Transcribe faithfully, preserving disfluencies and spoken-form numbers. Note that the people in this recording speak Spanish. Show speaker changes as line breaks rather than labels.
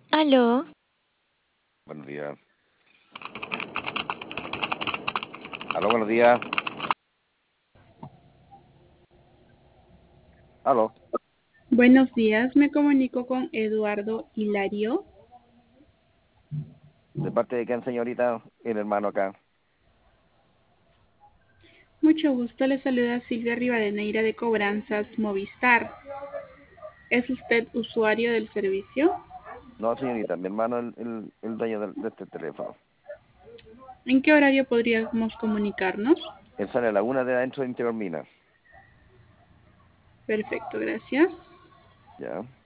Aló,
Buenos días. Aló, buenos días. Aló.
Buenos días, me comunico con Eduardo Hilario.
¿De parte de quién, señorita? El hermano acá.
Mucho gusto, le saluda Silvia Rivadeneira de Cobranzas Movistar. ¿Es usted usuario del servicio?
No, señorita, mi hermano es el, el, el dueño del- de, este teléfono.
¿En qué horario podríamos comunicarnos?
Él sale a la una de adentro de Interior Minas.
Perfecto, gracias.
¿Ya?